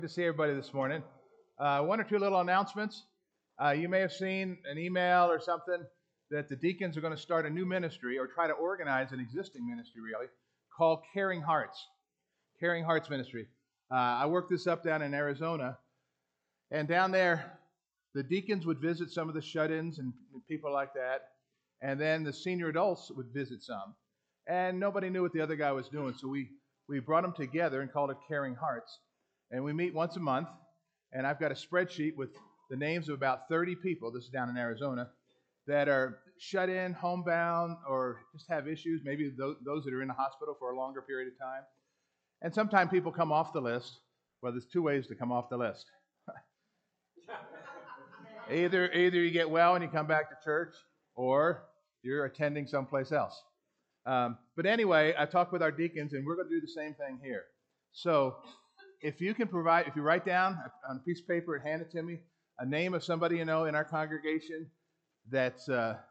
Good to see everybody this morning. One or two little announcements. You may have seen an email or something that the deacons are going to start a new ministry or try to organize an existing ministry, really, called Caring Hearts. Caring Hearts Ministry. I worked this up down in Arizona, and down there, the deacons would visit some of the shut-ins and people like that, and then the senior adults would visit some, and nobody knew what the other guy was doing, so we brought them together and called it Caring Hearts. And we meet once a month, and I've got a spreadsheet with the names of about 30 people, this is down in Arizona, that are shut in, homebound, or just have issues, maybe those that are in the hospital for a longer period of time. And sometimes people come off the list. Well, there's two ways to come off the list. Either you get well and you come back to church, or you're attending someplace else. But anyway, I talked with our deacons, and we're going to do the same thing here. So if you write down on a piece of paper and hand it to me, a name of somebody you know in our congregation that's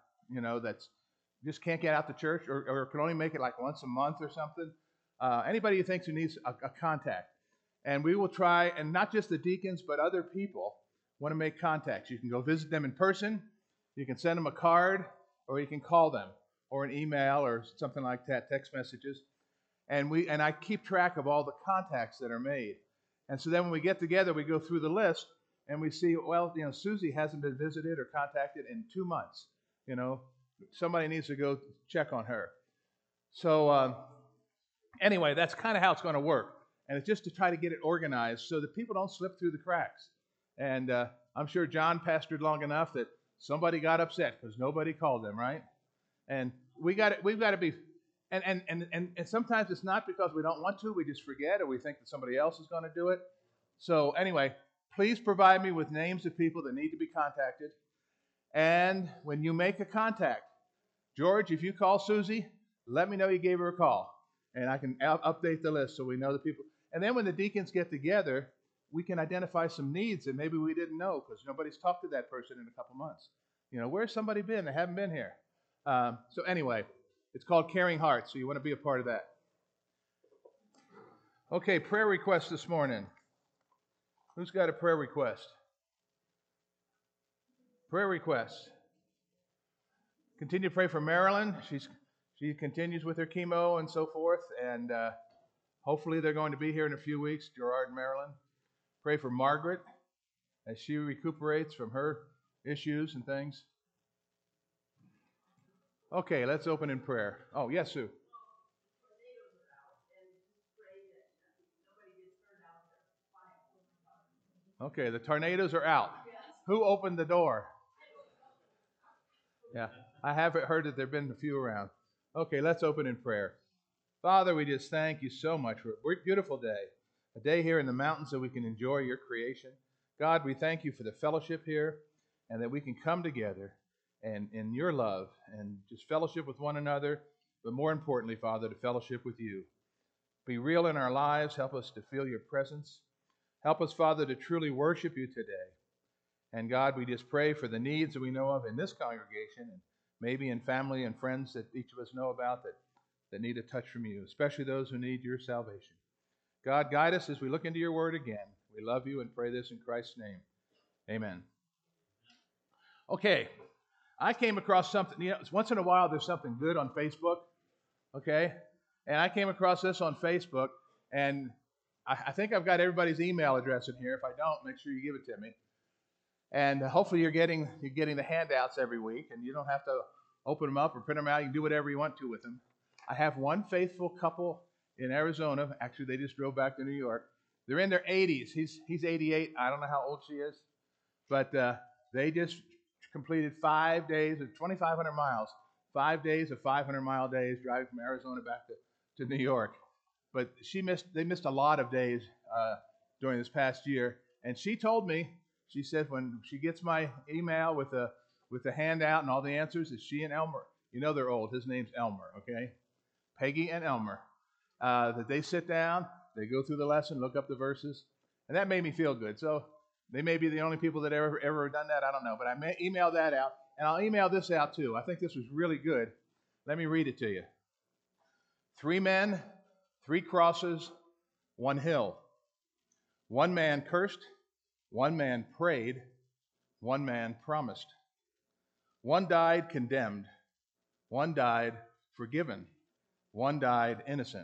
just can't get out to church or can only make it like once a month or something. Anybody who thinks who needs a contact. And we will try, and not just the deacons, but other people want to make contacts. You can go visit them in person, you can send them a card, or you can call them, or an email, or something like that, text messages. And I keep track of all the contacts that are made. And so then when we get together, we go through the list, and we see, well, Susie hasn't been visited or contacted in 2 months. Somebody needs to go check on her. So anyway, that's kind of how it's going to work. And it's just to try to get it organized so that people don't slip through the cracks. And I'm sure John pastored long enough that somebody got upset because nobody called them, right? And we've got to be, and sometimes it's not because we don't want to, we just forget, or we think that somebody else is going to do it. So anyway, please provide me with names of people that need to be contacted. And when you make a contact, George, if you call Susie, let me know you gave her a call. And I can update the list so we know the people. And then when the deacons get together, we can identify some needs that maybe we didn't know because nobody's talked to that person in a couple months. Where's somebody been? They haven't been here. So anyway, it's called Caring Hearts, so you want to be a part of that. Okay, prayer request this morning. Who's got a prayer request? Prayer request. Continue to pray for Marilyn. She continues with her chemo and so forth, and hopefully they're going to be here in a few weeks, Gerard and Marilyn. Pray for Margaret as she recuperates from her issues and things. Okay, let's open in prayer. Oh, yes, Sue. Okay, the tornadoes are out. Who opened the door? Yeah, I have heard that there have been a few around. Okay, let's open in prayer. Father, we just thank you so much for a beautiful day, a day here in the mountains that we can enjoy your creation. God, we thank you for the fellowship here and that we can come together and in your love and just fellowship with one another, but more importantly, Father, to fellowship with you. Be real in our lives. Help us to feel your presence. Help us, Father, to truly worship you today. And God, we just pray for the needs that we know of in this congregation and maybe in family and friends that each of us know about that need a touch from you, especially those who need your salvation. God, guide us as we look into your word again. We love you and pray this in Christ's name. Amen. Okay, I came across something, once in a while there's something good on Facebook, okay? And I came across this on Facebook, and I think I've got everybody's email address in here. If I don't, make sure you give it to me. And hopefully you're getting the handouts every week, and you don't have to open them up or print them out. You can do whatever you want to with them. I have one faithful couple in Arizona. Actually, they just drove back to New York. They're in their 80s. He's 88. I don't know how old she is. But they just completed 5 days of 2,500 miles. 5 days of 500-mile days driving from Arizona back to New York. But they missed a lot of days during this past year. And she told me, she said when she gets my email with the handout and all the answers, that she and Elmer, they're old. His name's Elmer, okay? Peggy and Elmer. That they sit down, they go through the lesson, look up the verses. And that made me feel good. So they may be the only people that ever done that. I don't know. But I may email that out. And I'll email this out too. I think this was really good. Let me read it to you. 3 men, 3 crosses, 1 hill. One man cursed, one man prayed, one man promised. One died condemned, one died forgiven, one died innocent.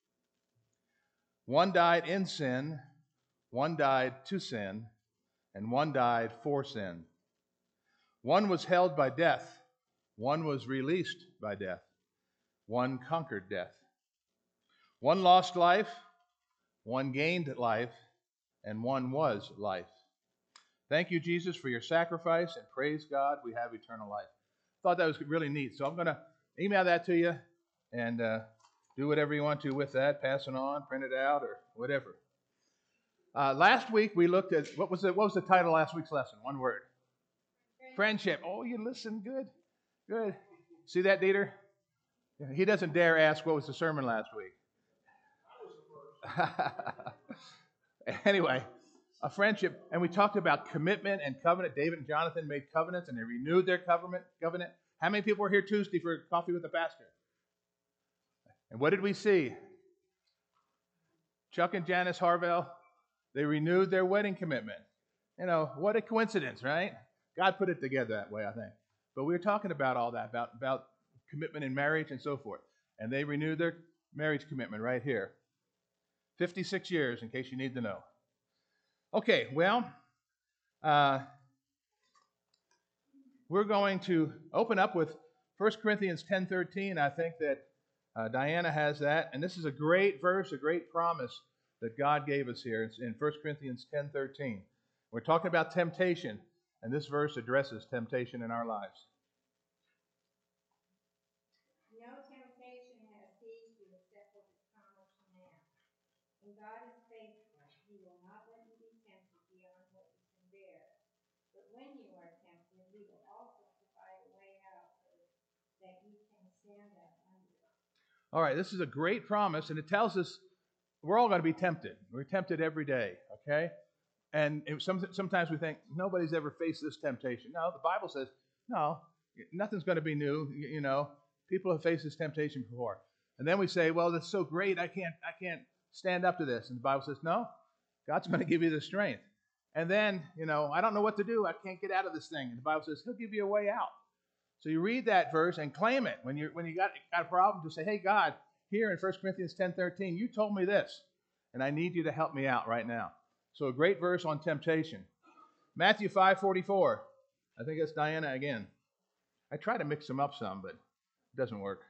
One died in sin, one died to sin, and one died for sin. One was held by death, one was released by death, one conquered death. One lost life, one gained life, and one was life. Thank you, Jesus, for your sacrifice, and praise God, we have eternal life. Thought that was really neat. So I'm going to email that to you and do whatever you want to with that, pass it on, print it out, or whatever. Last week we looked at, what was the title of last week's lesson? One word. Friendship. Oh, you listened. Good. Good. See that, Dieter? He doesn't dare ask what was the sermon last week. Anyway, a friendship. And we talked about commitment and covenant. David and Jonathan made covenants and they renewed their covenant. How many people were here Tuesday for coffee with the pastor? And what did we see? Chuck and Janice Harvell, they renewed their wedding commitment. You know, what a coincidence, right? God put it together that way, I think. But we were talking about all that, about commitment in marriage and so forth. And they renewed their marriage commitment right here. 56 years, in case you need to know. Okay, well, we're going to open up with 1 Corinthians 10:13. I think that Diana has that. And this is a great verse, a great promise that God gave us here. It's in 1 Corinthians 10:13. We're talking about temptation, and this verse addresses temptation in our lives. No temptation has seized you except what is common to man. And God is faithful. He will not let you be tempted beyond what you can bear. But when you are tempted, He will also provide a way out so that you can stand up under it. All right, this is a great promise, and it tells us we're all going to be tempted. We're tempted every day, okay? And sometimes we think, nobody's ever faced this temptation. No, the Bible says, no, nothing's going to be new. You know, people have faced this temptation before. And then we say, well, that's so great, I can't stand up to this. And the Bible says, no, God's going to give you the strength. And then, you know, I don't know what to do. I can't get out of this thing. And the Bible says, He'll give you a way out. So you read that verse and claim it. When you got a problem, just say, hey, God, here in 1 Corinthians 10:13, you told me this, and I need you to help me out right now. So a great verse on temptation. Matthew 5:44. I think that's Diana again. I try to mix them up some, but it doesn't work.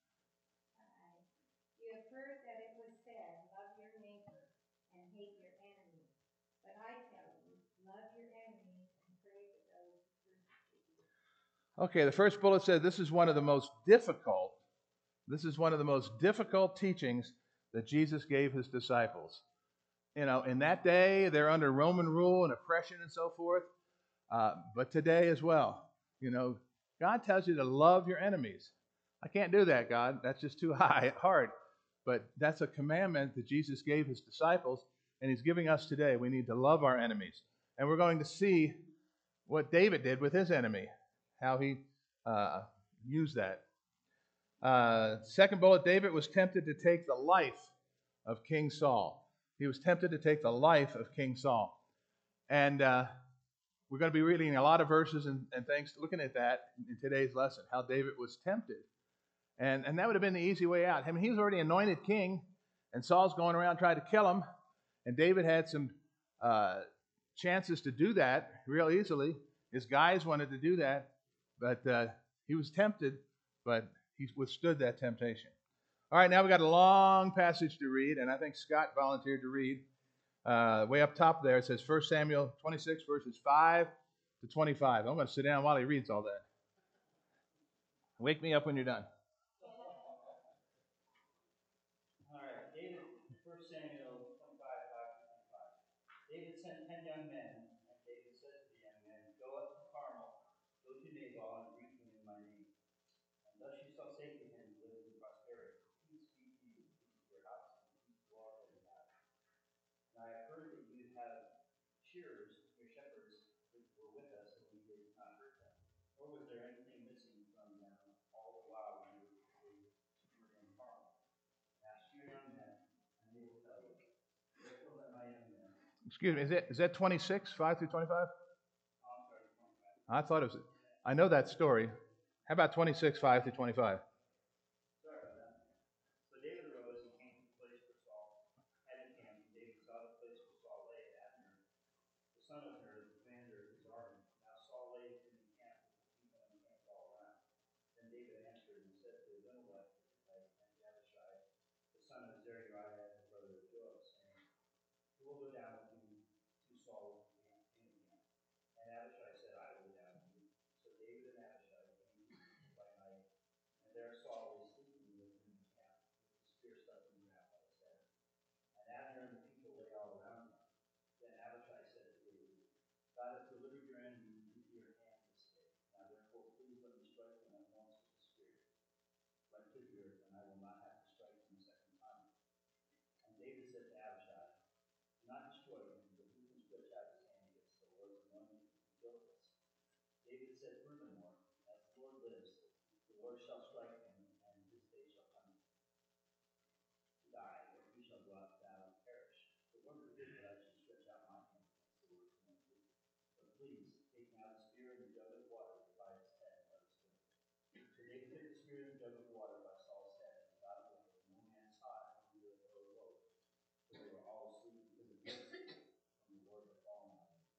You have heard that it was said, love your neighbor and hate your enemy. But I tell you, love your enemies and pray for those who persecute you. Okay, the first bullet said this is one of the most difficult teachings that Jesus gave his disciples. You know, in that day, they're under Roman rule and oppression and so forth. But today as well, you know, God tells you to love your enemies. I can't do that, God. That's just too hard. But that's a commandment that Jesus gave his disciples, and he's giving us today. We need to love our enemies. And we're going to see what David did with his enemy, how he used that. Second bullet, David was tempted to take the life of King Saul. He was tempted to take the life of King Saul. And we're going to be reading a lot of verses and things, looking at that in today's lesson, how David was tempted. And that would have been the easy way out. I mean, he was already anointed king, and Saul's going around trying to kill him. And David had some chances to do that real easily. His guys wanted to do that, but he was tempted, but he withstood that temptation. All right, now we've got a long passage to read, and I think Scott volunteered to read. Way up top there, it says 1 Samuel 26, verses 5 to 25. I'm going to sit down while he reads all that. Wake me up when you're done. All right, David, 1 Samuel 25, 5 to 25. David sent 10 young men, and David said to the young men, go up to Carmel, go to Nabal, and greet him in my name. And thus you shall say to him, live in prosperity. Peace be to you, peace to your house, and peace to all that you have. And I have heard that you have shearers, your shepherds, which were with us, and we did not hurt them. Nor was there anything missing from them all the while we were in Carmel. Ask your young men, and they will tell you. Therefore let my young men. Excuse me, is that 26, 5 through 25? I'm sorry, 25. I thought it was, I know that story. How about 26, 5 through 25? Sorry about that. So David arose and came to the place where Saul had encamped, and David saw the place where Saul lay, Abner, the son of Ner, the commander of his army. Now Saul lay in the camp with the people encamped all around. Then David answered and said to Abimelech the Hittite and Abishai, the son of Zeruiah and the brother of Joab, saying, who will go down with me to Saul in the camp? And Abishai said, I will go down with you. So David and Abishai came by night, and there Saul lay sleeping with him in the camp, with the spear stuck in the ground by his head. And Abner and the people lay all around him. Then Abishai said to David, God has delivered your enemy into your hand this day. Now therefore please let me strike him at once with the spear, right to the earth, and I will not have to strike him a second time. And David said to Abishai, do not destroy him, but who can stretch out his hand against the Lord's anointed and kill us? David said furthermore, as the Lord lives, the Lord shall strike him, and his day shall come to die, or he shall go out to battle and perish. The Lord forbid that I should stretch out my hand against the Lord's anointed. But please, take now the spear and the jug of water by his head, and let us go. So David took the spear and the jug of water by Saul's head, and got away. No man saw it when the Lord awoke, for they were all asleep because of the from the Lord had fallen on them.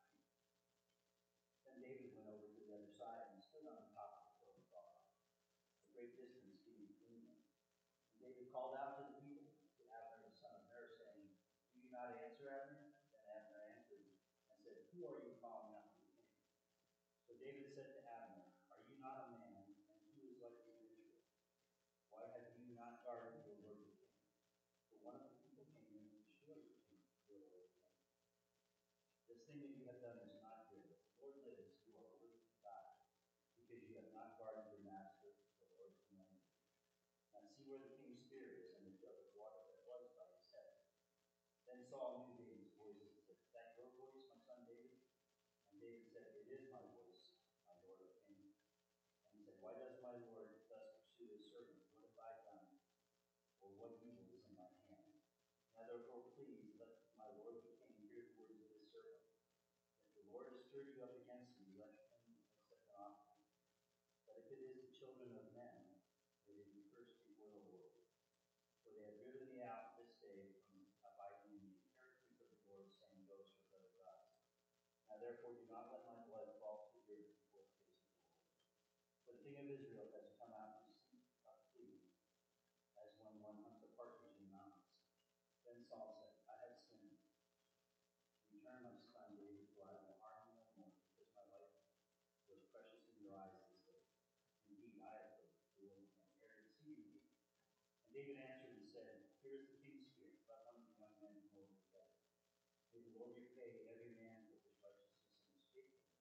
Then David went over to the other side and stood on the top of the hill far off, a great distance being between them. And David called out to the people, to Abner the son of Ner, saying, do you not answer, Abner? Then Abner answered and said, who are you calling out to the king? So David said to Abner, are you not a man, and who is like you in Israel? Why have you not guarded your word the king? For one of the people came in and destroyed the king, your lord the king. This thing that you have done is not good. If the Lord lives, you are worthy to die, because you have not guarded your master, the Lord's commandment. Now see where the king's spear is and the jug of water that was by his head. Then Saul knew David's voice and said, is that your voice, my son David? And David said, it is my voice, my lord the king. And he said, why does my lord thus pursue his servant? What have I done? Or what evil is in my hand? Now therefore please let my lord the king hear the words of his servant. If the Lord has stirred you up against me, let him accept an offering. But if it is the children of men, may they be cursed before the Lord. For they have driven me out this day from abiding in the inheritance of the Lord, saying, go serve other gods. Now therefore do not let my blood fall to the earth before the face of the Lord. For the king of Israel has come out to seek a flea, as when one hunts a partridge in the mountains. Then Saul said, I have sinned. Return, my son David, for I will harm you no more, because my life was precious in your eyes this day. Indeed, I have lived to and ere to see you. And David answered and said, here is the king's spear, let one of the young men come over the bed. May the Lord repay every man for his righteousness and his faithfulness.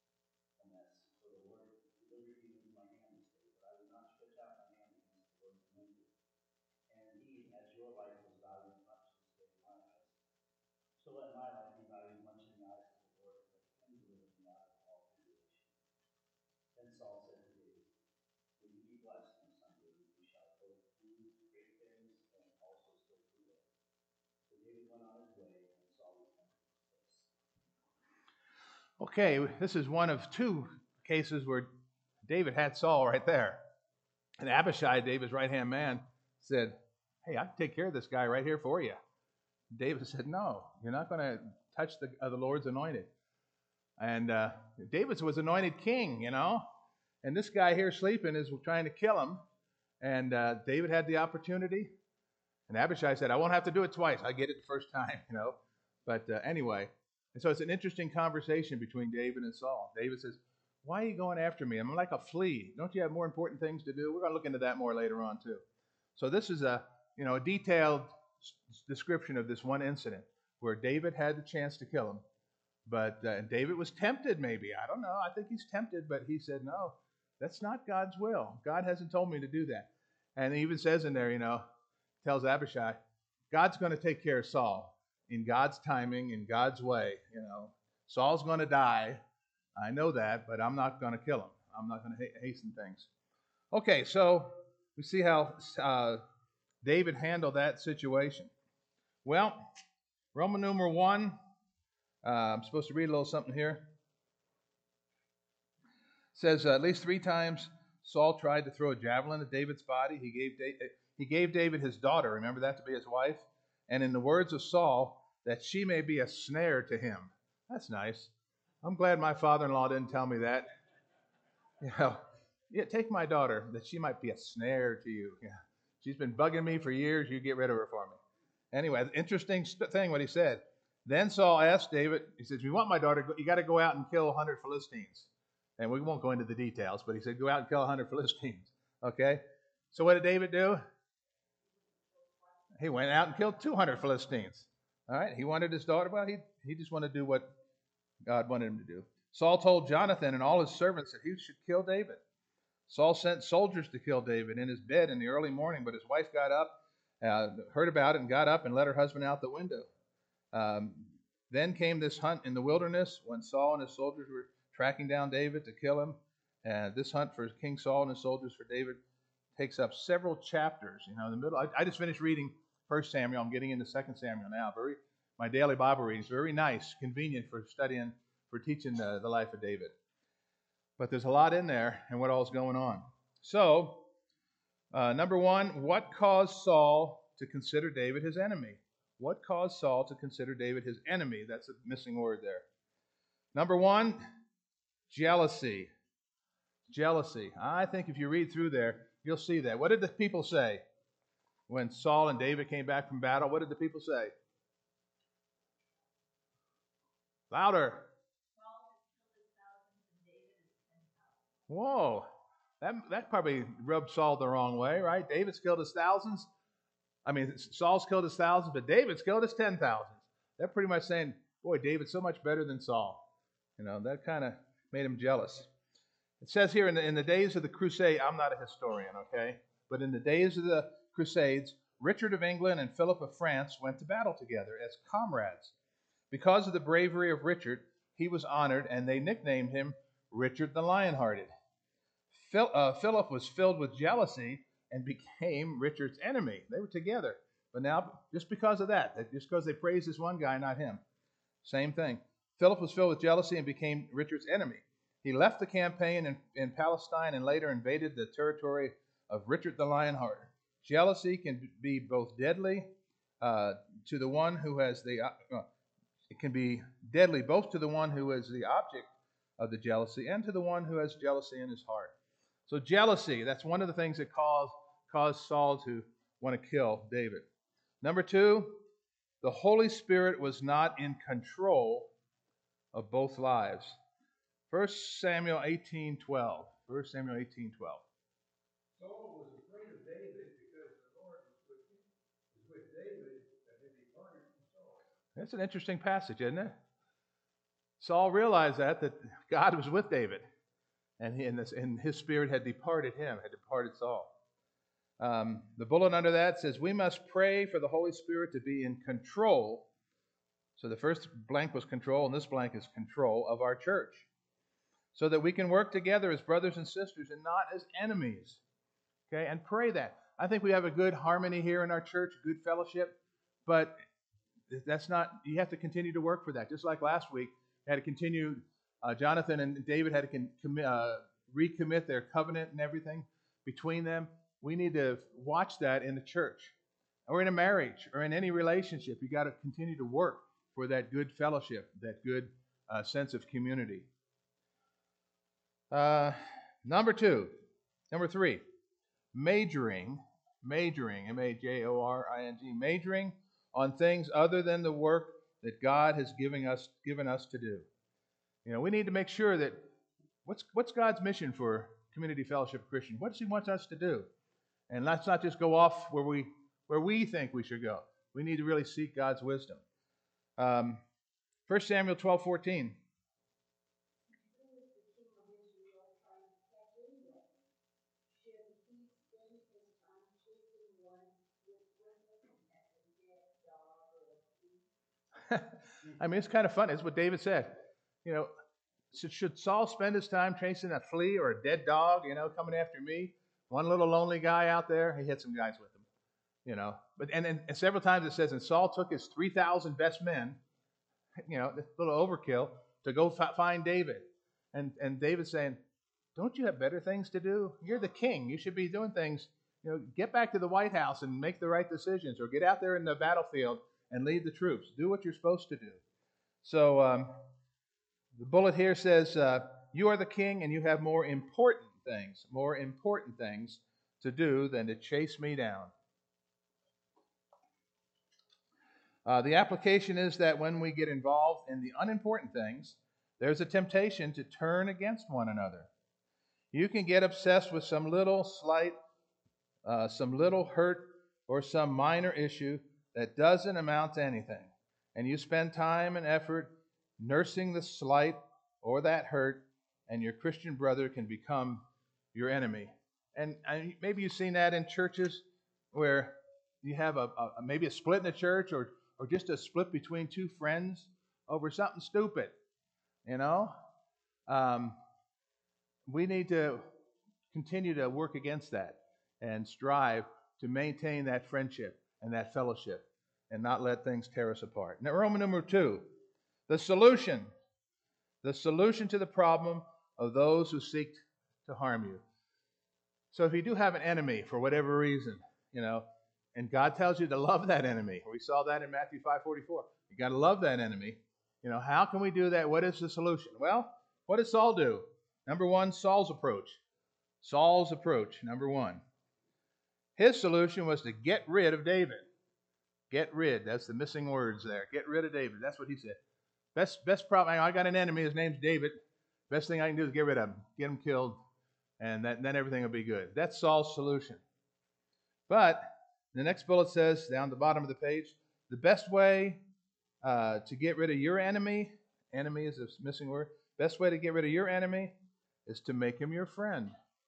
For the Lord delivered you into my hand this day, but I will not stretch out my hand against the Lord's anointed. And indeed, as your life was valued much this day in my eyes, so let my life be valued much in the eyes of the Lord, and let him deliver me out of all tribulation. Then Saul said to David, may you be blessed, my son David, you shall both do great things and also still prevail. So David went on his way, and Saul returned to his place. Okay, this is one of two cases where David had Saul right there. And Abishai, David's right-hand man, said, hey, I can take care of this guy right here for you. David said, no, you're not going to touch the Lord's anointed. And David was anointed king, you know. And this guy here sleeping is trying to kill him. And David had the opportunity. And Abishai said, I won't have to do it twice. I get it the first time, you know. But anyway, and so it's an interesting conversation between David and Saul. David says, why are you going after me? I'm like a flea. Don't you have more important things to do? We're going to look into that more later on, too. So this is a detailed description of this one incident where David had the chance to kill him. But David was tempted, maybe. I don't know. I think he's tempted, but he said, no, that's not God's will. God hasn't told me to do that. And he even says in there, tells Abishai, God's going to take care of Saul in God's timing, in God's way. Saul's going to die. I know that, but I'm not going to kill him. I'm not going to hasten things. Okay, so we see how David handled that situation. Well, Roman numeral 1, I'm supposed to read a little something here. It says at least 3 times Saul tried to throw a javelin at David's body. He gave David his daughter, remember that, to be his wife. And in the words of Saul, that she may be a snare to him. That's nice. I'm glad my father-in-law didn't tell me that. Yeah, take my daughter, that she might be a snare to you. Yeah. She's been bugging me for years. You get rid of her for me. Anyway, interesting thing what he said. Then Saul asked David, he says, if you want my daughter, you got to go out and kill 100 Philistines. And we won't go into the details, but he said, go out and kill 100 Philistines. Okay? So what did David do? He went out and killed 200 Philistines. All right? He wanted his daughter. Well, he just wanted to do what God wanted him to do. Saul told Jonathan and all his servants that he should kill David. Saul sent soldiers to kill David in his bed in the early morning, but his wife got up, heard about it, and got up and let her husband out the window. Then came this hunt in the wilderness when Saul and his soldiers were tracking down David to kill him. This hunt for King Saul and his soldiers for David takes up several chapters. In the middle, I just finished reading 1 Samuel. I'm getting into 2 Samuel now. My daily Bible reading is very nice, convenient for studying, for teaching the life of David. But there's a lot in there and what all's going on. So, number 1, what caused Saul to consider David his enemy? What caused Saul to consider David his enemy? That's a missing word there. Number 1, jealousy. Jealousy. I think if you read through there, you'll see that. What did the people say when Saul and David came back from battle? What did the people say? Louder. Whoa. That probably rubbed Saul the wrong way, right? David's killed his thousands. Saul's killed his thousands, but David's killed his 10,000s. They're pretty much saying, boy, David's so much better than Saul. That kind of made him jealous. It says here in the days of the crusade, I'm not a historian, okay? But in the days of the crusades, Richard of England and Philip of France went to battle together as comrades. Because of the bravery of Richard, he was honored, and they nicknamed him Richard the Lionhearted. Philip was filled with jealousy and became Richard's enemy. They were together. But now, just because of that, just because they praised this one guy, not him, same thing. Philip was filled with jealousy and became Richard's enemy. He left the campaign in Palestine and later invaded the territory of Richard the Lionhearted. Jealousy can be both deadly to the one who has it can be deadly both to the one who is the object of the jealousy and to the one who has jealousy in his heart. So jealousy, that's one of the things that caused Saul to want to kill David. Number 2, the Holy Spirit was not in control of both lives. 1 Samuel 18:12. 1 Samuel 18:12. Saul was afraid of David because the Lord was with David that he departed from Saul. That's an interesting passage, isn't it? Saul realized that God was with David, and his spirit had departed him, had departed Saul. The bullet under that says, we must pray for the Holy Spirit to be in control. So the first blank was control, and this blank is control of our church, so that we can work together as brothers and sisters and not as enemies. Okay, and pray that. I think we have a good harmony here in our church, good fellowship, but that's not, you have to continue to work for that. Just like last week, had to continue, Jonathan and David had to recommit their covenant and everything between them. We need to watch that in the church, or in a marriage, or in any relationship. You got to continue to work for that good fellowship, that good sense of community. Number 3, majoring, M-A-J-O-R-I-N-G, majoring on things other than the work that God has given us to do. We need to make sure that what's God's mission for Community Fellowship Christian? What does He want us to do? And let's not just go off where we think we should go. We need to really seek God's wisdom. 1 Samuel 12:14. It's kind of funny. It's what David said. Should Saul spend his time chasing a flea or a dead dog, coming after me? One little lonely guy out there, he had some guys with him, But and several times it says, and Saul took his 3,000 best men it's a little overkill to go find David. And David's saying, don't you have better things to do? You're the king. You should be doing things. Get back to the White House and make the right decisions, or get out there in the battlefield and lead the troops. Do what you're supposed to do. So the bullet here says, you are the king and you have more important things to do than to chase me down. The application is that when we get involved in the unimportant things, there's a temptation to turn against one another. You can get obsessed with some little slight, some little hurt, or some minor issue that doesn't amount to anything. And you spend time and effort nursing the slight or that hurt, and your Christian brother can become your enemy. And maybe you've seen that in churches where you have maybe a split in the church, or just a split between two friends over something stupid. We need to continue to work against that and strive to maintain that friendship and that fellowship and not let things tear us apart. Now, Roman number 2, the solution to the problem of those who seek to harm you. So if you do have an enemy for whatever reason, and God tells you to love that enemy. We saw that in Matthew 5:44. You got to love that enemy. How can we do that? What is the solution? Well, what did Saul do? Number 1, Saul's approach. Number 1. His solution was to get rid of David. Get rid. That's the missing words there. Get rid of David. That's what he said. Best problem. I got an enemy. His name's David. Best thing I can do is get rid of him. Get him killed. And then everything will be good. That's Saul's solution. But the next bullet says, down the bottom of the page, the best way to get rid of your enemy is a missing word. Best way to get rid of your enemy is to make him your friend.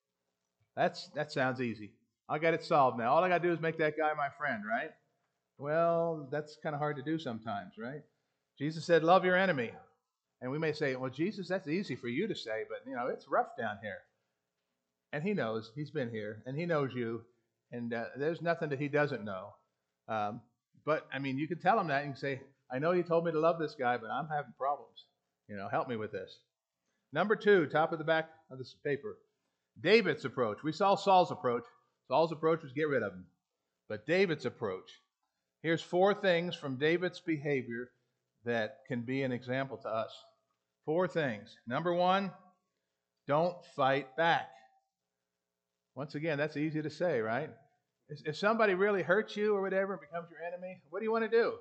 That sounds easy. I got it solved now. All I got to do is make that guy my friend, right? Well, that's kind of hard to do sometimes, right? Jesus said, love your enemy. And we may say, well, Jesus, that's easy for you to say, but, it's rough down here. And he knows. He's been here, and he knows you. And there's nothing that he doesn't know. But, you can tell him that and you can say, I know you told me to love this guy, but I'm having problems. Help me with this. Number 2, top of the back of this paper, David's approach. We saw Saul's approach. Saul's approach was get rid of him. But David's approach. Here's 4 things from David's behavior that can be an example to us. 4 things. Number 1, don't fight back. Once again, that's easy to say, right? If somebody really hurts you or whatever and becomes your enemy, what do you want to do?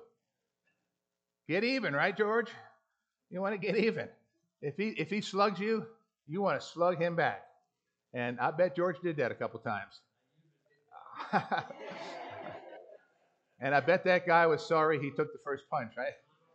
Get even, right, George? You want to get even. If he slugs you, you want to slug him back. And I bet George did that a couple times. And I bet that guy was sorry he took the first punch, right?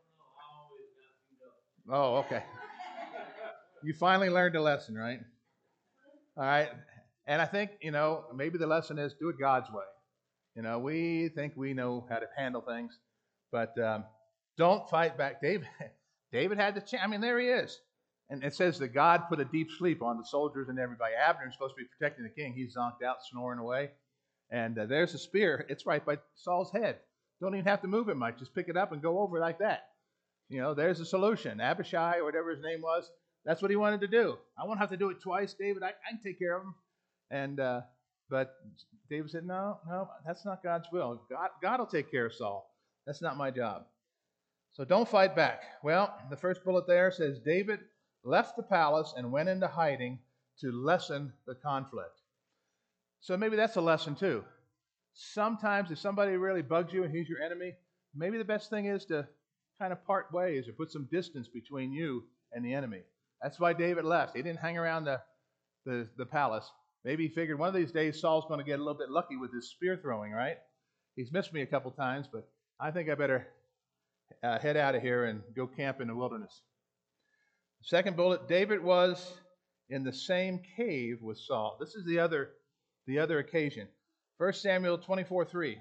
Oh, okay. You finally learned a lesson, right? All right. And I think, maybe the lesson is do it God's way. We think we know how to handle things, but don't fight back. David had the chance. There he is. And it says that God put a deep sleep on the soldiers and everybody. Abner's supposed to be protecting the king. He's zonked out, snoring away. And there's a spear. It's right by Saul's head. Don't even have to move it much. Just pick it up and go over like that. There's a solution. Abishai, or whatever his name was, that's what he wanted to do. I won't have to do it twice, David. I can take care of him. And but David said, no, that's not God's will. God will take care of Saul. That's not my job. So don't fight back. Well, the first bullet there says David left the palace and went into hiding to lessen the conflict. So maybe that's a lesson too. Sometimes if somebody really bugs you and he's your enemy, maybe the best thing is to kind of part ways or put some distance between you and the enemy. That's why David left. He didn't hang around the palace. Maybe he figured one of these days Saul's going to get a little bit lucky with his spear throwing, right? He's missed me a couple times, but I think I better head out of here and go camp in the wilderness. Second bullet, David was in the same cave with Saul. This is the other occasion. 1 Samuel 24:3.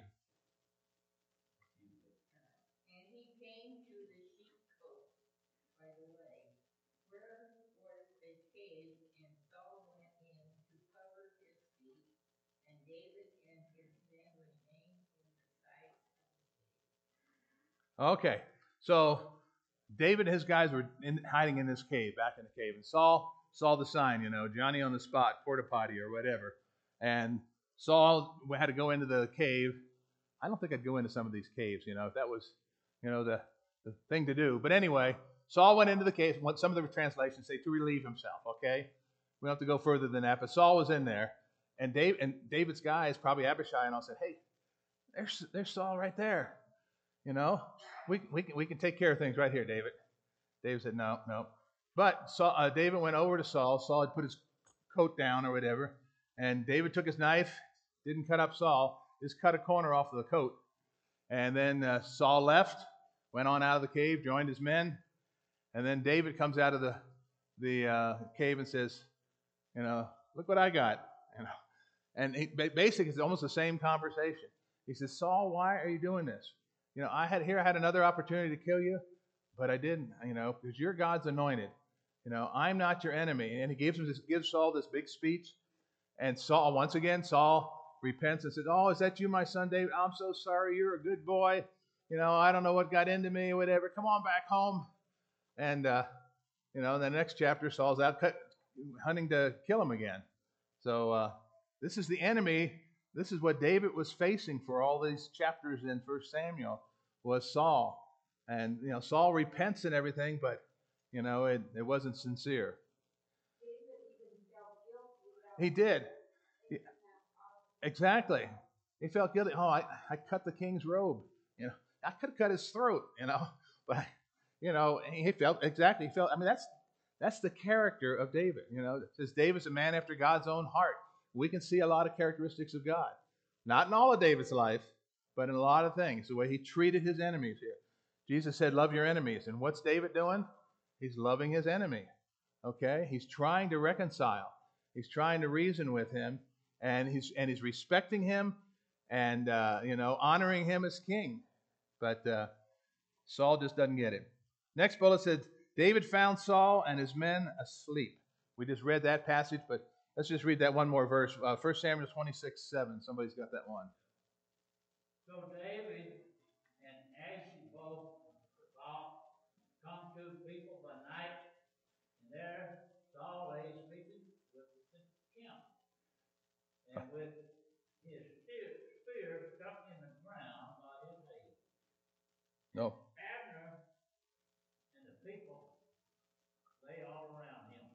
And he came to the sheepcote by the way, where was a cave, and Saul went in to cover his feet, and David and his men remained in the sight of the cave. Okay, so David and his guys were hiding in this cave, back in the cave. And Saul saw the sign, Johnny on the spot, porta potty or whatever. And Saul had to go into the cave. I don't think I'd go into some of these caves, if that was, the thing to do. But anyway, Saul went into the cave. Some of the translations say to relieve himself, okay? We don't have to go further than that. But Saul was in there. And David's guys, probably Abishai and all, said, hey, there's Saul right there. We can take care of things right here, David. David said, no. But David went over to Saul. Saul had put his coat down or whatever. And David took his knife, didn't cut up Saul, just cut a corner off of the coat. And then Saul left, went on out of the cave, joined his men. And then David comes out of the cave and says, look what I got. And basically it's almost the same conversation. He says, Saul, why are you doing this? I had another opportunity to kill you, but I didn't, because you're God's anointed. I'm not your enemy. And he gives Saul this big speech. And Saul repents and says, oh, is that you, my son David? I'm so sorry. You're a good boy. I don't know what got into me or whatever. Come on back home. And, in the next chapter, Saul's out hunting to kill him again. So this is the enemy. This is what David was facing for all these chapters in 1 Samuel was Saul. And, Saul repents and everything, but, it wasn't sincere. He did. Exactly. He felt guilty. Oh, I cut the king's robe. I could have cut his throat, but, he felt, I mean, that's the character of David. It says David's a man after God's own heart. We can see a lot of characteristics of God. Not in all of David's life, but in a lot of things. The way he treated his enemies here. Jesus said, love your enemies. And what's David doing? He's loving his enemy. Okay? He's trying to reconcile. He's trying to reason with him. And he's respecting him and, honoring him as king. But Saul just doesn't get it. Next bullet says, David found Saul and his men asleep. We just read that passage, but let's just read that one more verse. 1 Samuel 26:7. Somebody's got that one. So David and Ahithophel come to people by night, and there Saul lay sleeping with the camp, and with his spear stuck in the ground by his head. No. Abner and the people lay all around him.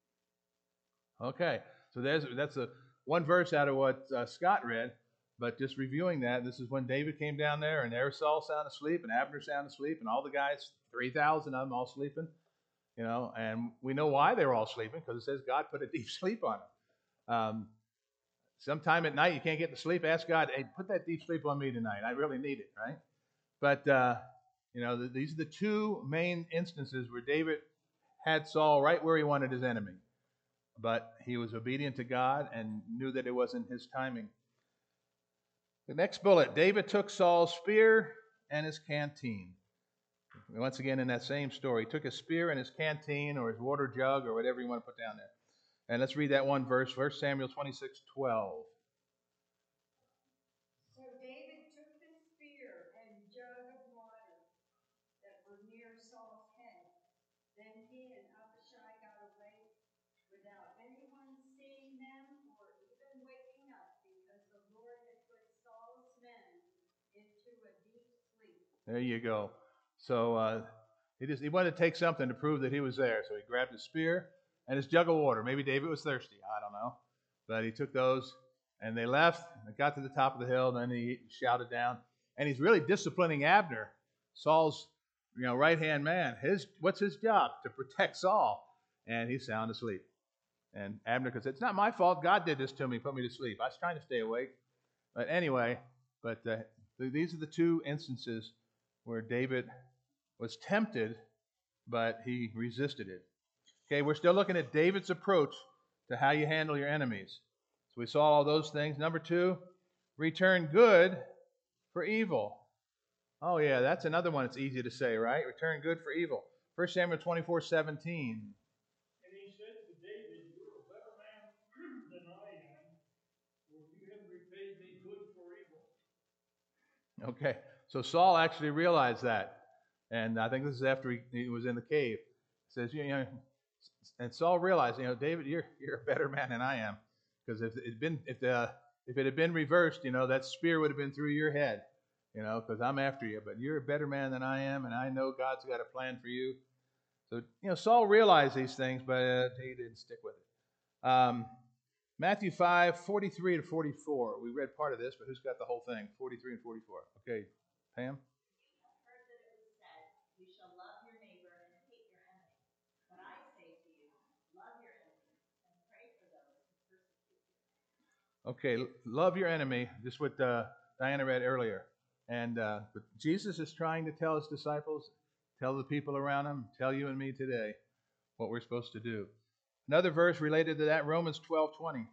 Okay, so that's one verse out of what Scott read, but just reviewing that, this is when David came down there, and there Saul sound asleep, and Abner sound asleep, and all the guys, 3,000 of them all sleeping, and we know why they were all sleeping, because it says God put a deep sleep on them. Sometime at night you can't get to sleep, ask God, hey, put that deep sleep on me tonight. I really need it, right? But, these are the two main instances where David had Saul right where he wanted his enemy. But he was obedient to God and knew that it wasn't his timing. The next bullet, David took Saul's spear and his canteen. Once again, in that same story, he took his spear and his canteen or his water jug or whatever you want to put down there. And let's read that one verse, 1 Samuel 26:12. So David took the spear and jug of water that were near Saul's head. Then he and Abishai got away without anyone seeing them or even waking up, because the Lord had put Saul's men into a deep sleep. There you go. So he wanted to take something to prove that he was there. So he grabbed his spear and his jug of water. Maybe David was thirsty. I don't know. But he took those, and they left. They got to the top of the hill, and then he shouted down. And he's really disciplining Abner, Saul's right-hand man. What's his job? To protect Saul. And he's sound asleep. And Abner said, it's not my fault. God did this to me, put me to sleep. I was trying to stay awake. But anyway, these are the two instances where David was tempted, but he resisted it. Okay, we're still looking at David's approach to how you handle your enemies. So we saw all those things. Number 2, return good for evil. Oh yeah, that's another one that's easy to say, right? Return good for evil. 1 Samuel 24:17. And he said to David, you're a better man than I am, for you have repaid me good for evil. Okay, so Saul actually realized that. And I think this is after he was in the cave. It says, and Saul realized, David, you're a better man than I am, because if it had been reversed, that spear would have been through your head, because I'm after you. But you're a better man than I am, and I know God's got a plan for you. So Saul realized these things, but he didn't stick with it. Matthew 5:43 to 44. We read part of this, but who's got the whole thing? 43 and 44. Okay, Pam. Okay, love your enemy, just what Diana read earlier. And but Jesus is trying to tell his disciples, tell the people around him, tell you and me today what we're supposed to do. Another verse related to that, Romans 12:20.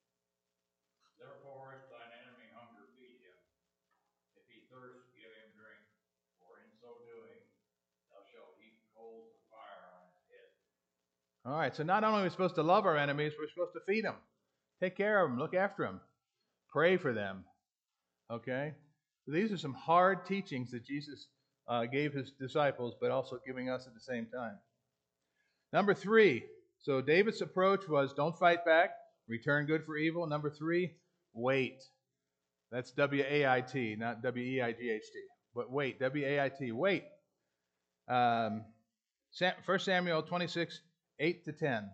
Therefore, if thine enemy hunger, feed him. If he thirst, give him drink. For in so doing, thou shalt heap coals of fire on his head. All right, so not only are we supposed to love our enemies, we're supposed to feed them. Take care of them. Look after them. Pray for them. Okay? So these are some hard teachings that Jesus gave his disciples, but also giving us at the same time. Number 3. So David's approach was don't fight back. Return good for evil. Number 3, wait. That's W-A-I-T, not W-E-I-G-H-T. But wait, W-A-I-T. Wait. 1 Samuel 26, 8 to 10.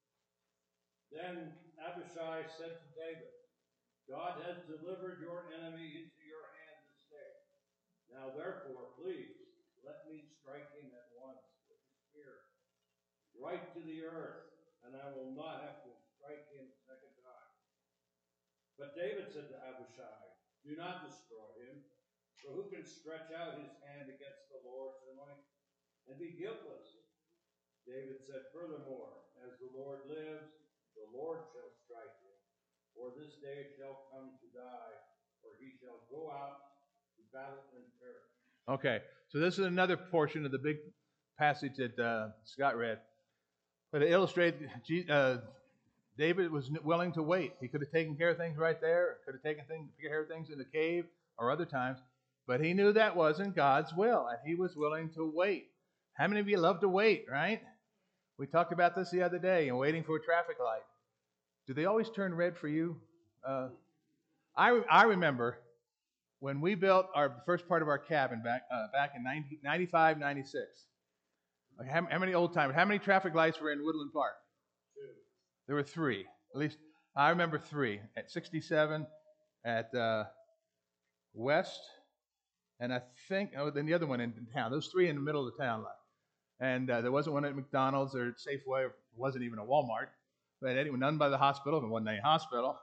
Then Abishai said to David, God has delivered your enemy into your hand this day. Now therefore, please, let me strike him at once with the spear, right to the earth, and I will not have to strike him a second time. But David said to Abishai, do not destroy him, for who can stretch out his hand against the Lord's anointed and be guiltless? David said furthermore, as the Lord lives, the Lord shall strike him, for this day shall come to die, or he shall go out to battle and perish. Okay, so this is another portion of the big passage that Scott read. But it illustrates David was willing to wait. He could have taken care of things right there, could have taken care of things in the cave or other times, but he knew that wasn't God's will, and he was willing to wait. How many of you love to wait, right? We talked about this the other day, and waiting for a traffic light. Do they always turn red for you? I remember when we built our first part of our cabin back in 95, 96. How many old timers? How many traffic lights were in Woodland Park? 2. There were 3. At least I remember 3. At 67, at West, and I think, then the other one in town. Those 3 in the middle of the town. And there wasn't one at McDonald's or Safeway. It wasn't even a Walmart. But anyway, none by the hospital. There wasn't any hospital.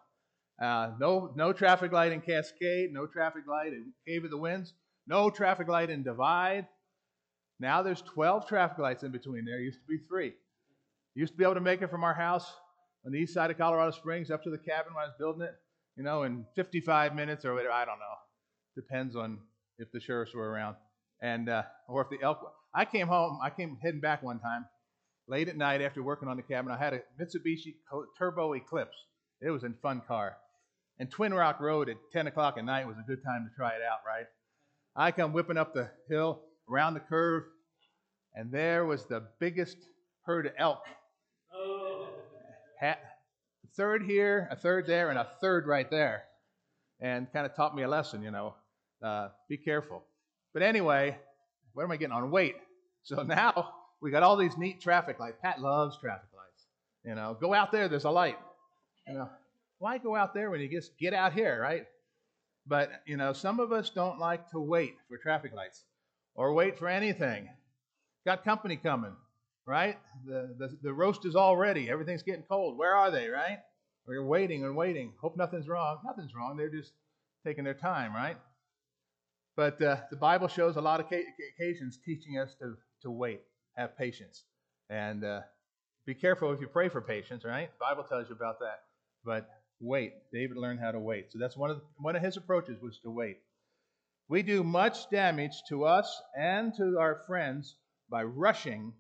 No traffic light in Cascade. No traffic light in Cave of the Winds. No traffic light in Divide. Now there's 12 traffic lights in between there. Used to be 3. Used to be able to make it from our house on the east side of Colorado Springs up to the cabin when I was building it, in 55 minutes or whatever. I don't know. Depends on if the sheriffs were around. And or if the elk. I came heading back one time, late at night after working on the cabin. I had a Mitsubishi Turbo Eclipse. It was a fun car. And Twin Rock Road at 10 o'clock at night was a good time to try it out, right? I come whipping up the hill, around the curve, and there was the biggest herd of elk. Oh. A third here, a third there, and a third right there. And kind of taught me a lesson, be careful. But anyway, what am I getting on? Wait. So now we got all these neat traffic lights. Pat loves traffic lights. Go out there, there's a light. Why go out there when you just get out here, right? But, some of us don't like to wait for traffic lights or wait for anything. Got company coming, right? The roast is all ready. Everything's getting cold. Where are they, right? We're waiting and waiting. Hope nothing's wrong. Nothing's wrong. They're just taking their time, right? But the Bible shows a lot of occasions teaching us to wait, have patience. And be careful if you pray for patience, right? The Bible tells you about that. But wait. David learned how to wait. So that's one of his approaches was to wait. We do much damage to us and to our friends by rushing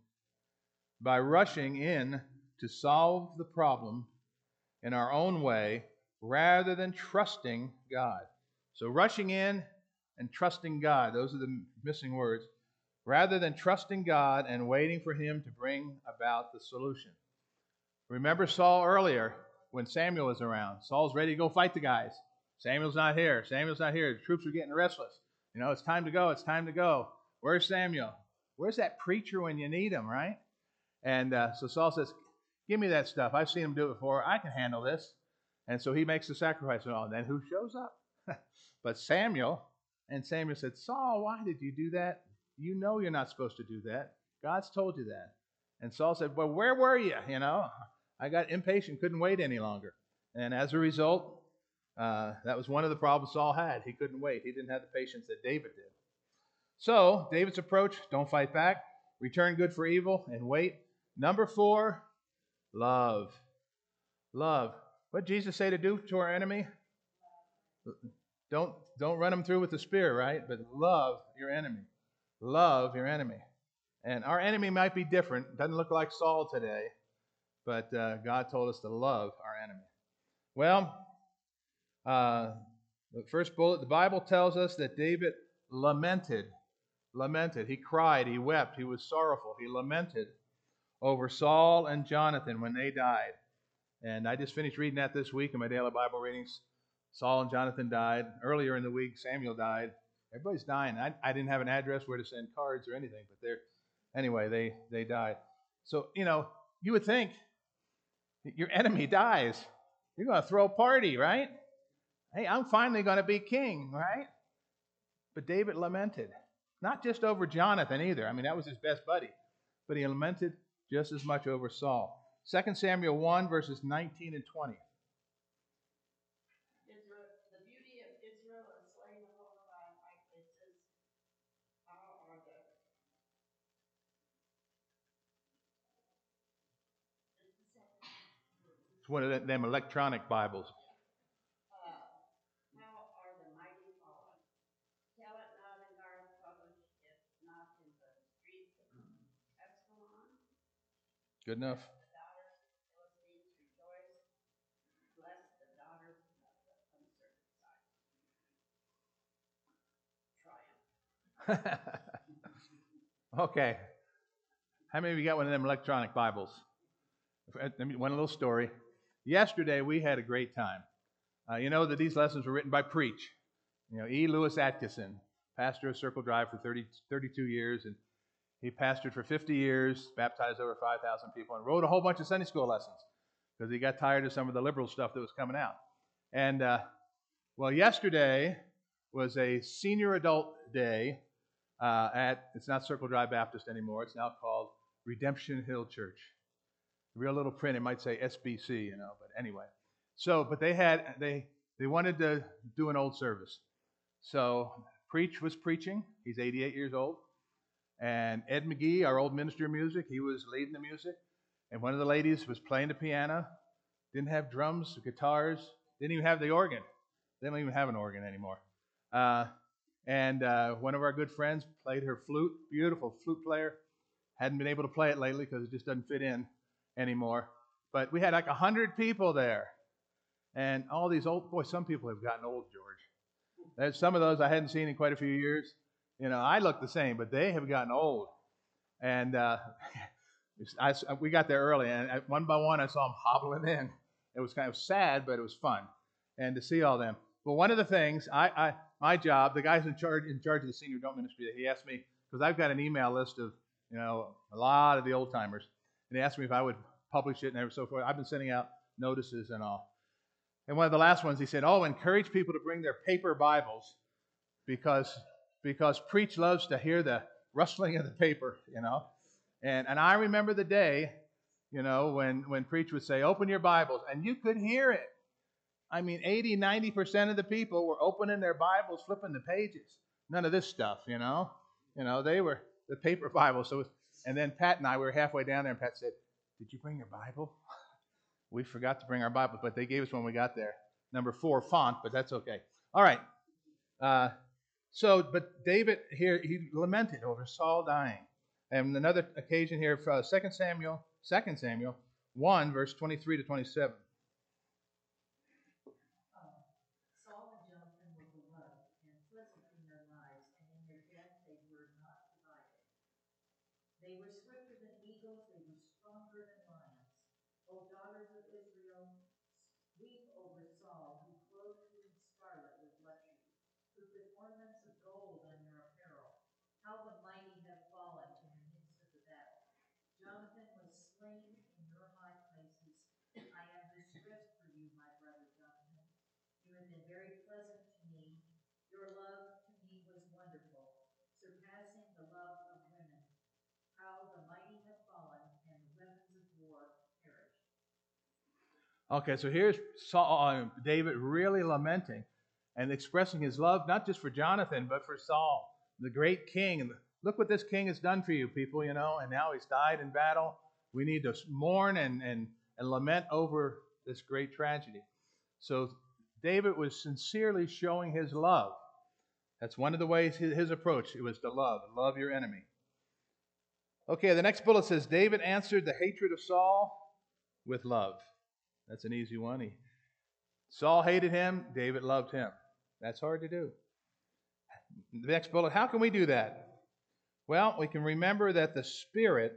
in to solve the problem in our own way rather than trusting God. So rushing in and trusting God, those are the missing words. rather than trusting God and waiting for him to bring about the solution. Remember Saul earlier when Samuel was around. Saul's ready to go fight the guys. Samuel's not here. Samuel's not here. The troops are getting restless. You know, it's time to go. It's time to go. Where's Samuel? Where's that preacher when you need him, right? And so Saul says, give me that stuff. I've seen him do it before. I can handle this. And so he makes the sacrifice and all. And then who shows up? But Samuel. And Samuel said, Saul, why did you do that? You know you're not supposed to do that. God's told you that. And Saul said, well, where were you? You know, I got impatient, couldn't wait any longer. And as a result, that was one of the problems Saul had. He couldn't wait. He didn't have the patience that David did. So David's approach, don't fight back, return good for evil, and wait. Number 4, love. Love. What did Jesus say to do to our enemy? Don't run them through with the spear, right? But love your enemy. Love your enemy. And our enemy might be different. Doesn't look like Saul today. But God told us to love our enemy. Well, the first bullet, the Bible tells us that David lamented. He cried. He wept. He was sorrowful. He lamented over Saul and Jonathan when they died. And I just finished reading that this week in my daily Bible readings. Saul and Jonathan died. Earlier in the week, Samuel died. Everybody's dying. I didn't have an address where to send cards or anything, but anyway, they died. So, you know, you would think your enemy dies. You're going to throw a party, right? Hey, I'm finally going to be king, right? But David lamented. Not just over Jonathan either. I mean, that was his best buddy. But he lamented just as much over Saul. 2 Samuel 1, verses 19 and 20. The beauty of Israel is slain the whole time. It says, how are the... It's one of them electronic Bibles. How are the mighty fallen? Tell it not in Garth, publish it not in the streets of Absalom. Good enough. The daughters of the Philistines rejoice. Bless the daughters of the uncircumcised. Triumph. Okay. How many of you got one of them electronic Bibles? One little story. Yesterday, we had a great time. You know that these lessons were written by Preach. You know, E. Lewis Atkinson, pastor of Circle Drive for 32 years, and he pastored for 50 years, baptized over 5,000 people, and wrote a whole bunch of Sunday school lessons because he got tired of some of the liberal stuff that was coming out. And, well, yesterday was a senior adult day it's not Circle Drive Baptist anymore. It's now called Redemption Hill Church. Real little print, it might say SBC, you know, but anyway. So, but they wanted to do an old service. So, Preach was preaching. He's 88 years old. And Ed McGee, our old minister of music, he was leading the music. And one of the ladies was playing the piano. Didn't have drums, guitars. Didn't even have the organ. They don't even have an organ anymore. And one of our good friends played her flute. Beautiful flute player. Hadn't been able to play it lately because it just doesn't fit in anymore. But we had like 100 people there. And all these old, boy, some people have gotten old, George. There's some of those I hadn't seen in quite a few years. You know, I look the same, but they have gotten old. And we got there early, and one by one I saw them hobbling in. It was kind of sad, but it was fun. And to see all them. But one of the things, my job, the guy's in charge of the senior adult ministry, he asked me, because I've got an email list of, you know, a lot of the old timers, and he asked me if I would publish it and so forth. I've been sending out notices and all. And one of the last ones, he said, encourage people to bring their paper Bibles because Preach loves to hear the rustling of the paper, you know. And I remember the day, you know, when Preach would say, open your Bibles, and you could hear it. I mean, 80, 90% of the people were opening their Bibles, flipping the pages. None of this stuff, you know. You know, they were the paper Bible. And then Pat and I, we were halfway down there, and Pat said, did you bring your Bible? We forgot to bring our Bible, but they gave us one when we got there. Number 4 font, but that's okay. All right. But David here, he lamented over Saul dying. And another occasion here, 2 Samuel 1, verse 23 to 27. Saul and Jonathan were beloved and pleasant in their lives, and in their death they were not divided. stronger than lions. O daughters of Israel, weep over Saul, who clothed you in scarlet with luxury, who put ornaments of gold on your apparel. How the mighty have fallen in the midst of the battle. Jonathan was slain in your high places. I am distressed for you, my brother Jonathan. You have been very pleasant to me. Your love to me was wonderful, surpassing the love of women. How the mighty have fallen, and the weapons of war perished. Okay, so here's David really lamenting and expressing his love not just for Jonathan, but for Saul, the great king. And look what this king has done for you, people, and now he's died in battle. We need to mourn and lament over this great tragedy. So David was sincerely showing his love. That's one of the ways his approach, it was to love your enemy. Okay, the next bullet says, David answered the hatred of Saul with love. That's an easy one. Saul hated him, David loved him. That's hard to do. The next bullet, how can we do that? Well, we can remember that the Spirit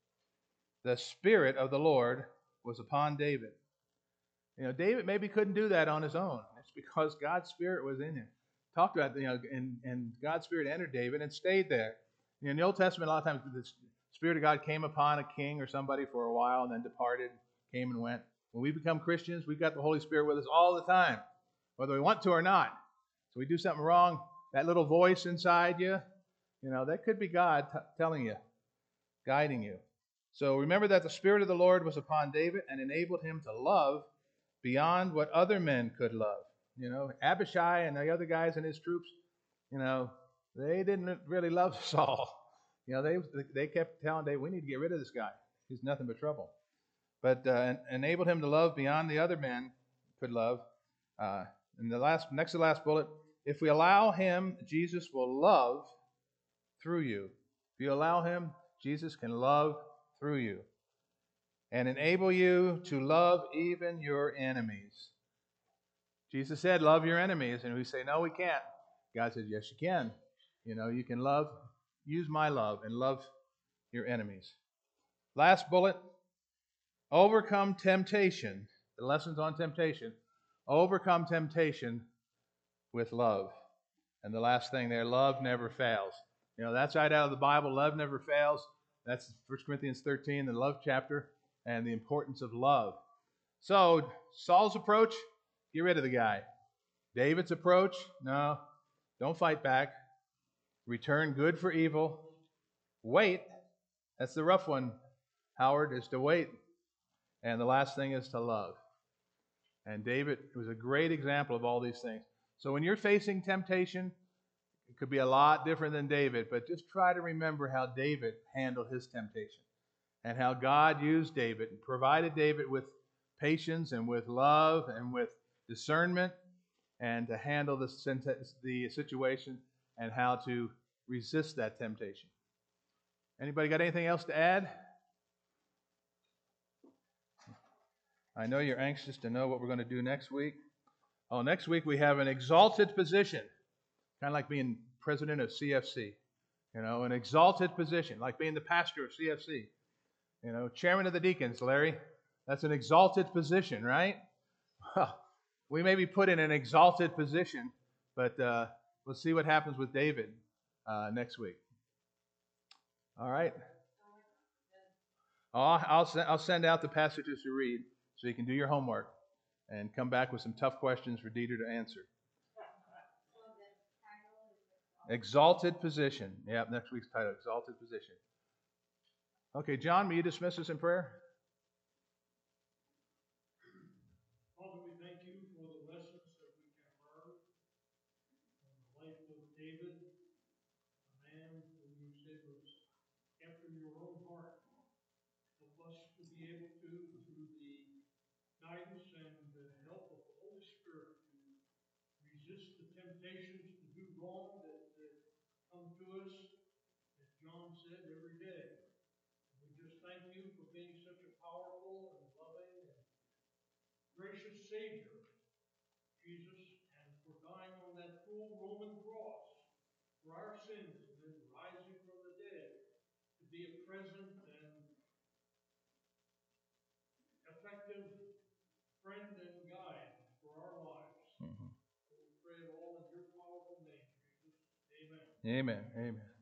of the Lord was upon David. David maybe couldn't do that on his own. It's because God's Spirit was in him. Talked about, and God's Spirit entered David and stayed there. In the Old Testament, a lot of times the Spirit of God came upon a king or somebody for a while and then departed, came and went. When we become Christians, we've got the Holy Spirit with us all the time, whether we want to or not. So we do something wrong, that little voice inside you, that could be God telling you, guiding you. So remember that the Spirit of the Lord was upon David and enabled him to love beyond what other men could love. Abishai and the other guys in his troops, they didn't really love Saul. They kept telling David, we need to get rid of this guy. He's nothing but trouble. But enabled him to love beyond the other men could love. And next to the last bullet, if we allow him, Jesus will love through you. If you allow him, Jesus can love through you and enable you to love even your enemies. Jesus said, love your enemies. And we say, no, we can't. God says, yes, you can. You can use my love and love your enemies. Last bullet, overcome temptation. The lessons on temptation. Overcome temptation with love. And the last thing there, love never fails. That's right out of the Bible. Love never fails. That's 1 Corinthians 13, the love chapter, and the importance of love. So, Saul's approach, get rid of the guy. David's approach, no, don't fight back. Return good for evil. Wait. That's the rough one, Howard, is to wait. And the last thing is to love. And David was a great example of all these things. So when you're facing temptation, it could be a lot different than David, but just try to remember how David handled his temptation and how God used David and provided David with patience and with love and with discernment and to handle the situation and how to resist that temptation. Anybody got anything else to add? I know you're anxious to know what we're going to do next week. Next week we have an exalted position, kind of like being president of CFC. An exalted position, like being the pastor of CFC. Chairman of the deacons, Larry. That's an exalted position, right? Well, we may be put in an exalted position, but we'll see what happens with David next week. All right. I'll send out the passages to read so you can do your homework and come back with some tough questions for Dieter to answer. Exalted position. Yeah, next week's title, Exalted Position. Okay, John, will you dismiss us in prayer? Father, we thank you for the lessons that we can learn from the life of David, a man who you said was after your own heart. Help us to be able to, through the guidance and the help of the Holy Spirit, to resist the temptations to do wrong that come to us, as John said, every day. We just thank you for being such a powerful and loving and gracious Savior, Jesus, and for dying on that cruel Roman cross for our sins and then rising from the dead to be a present and Amen. Amen.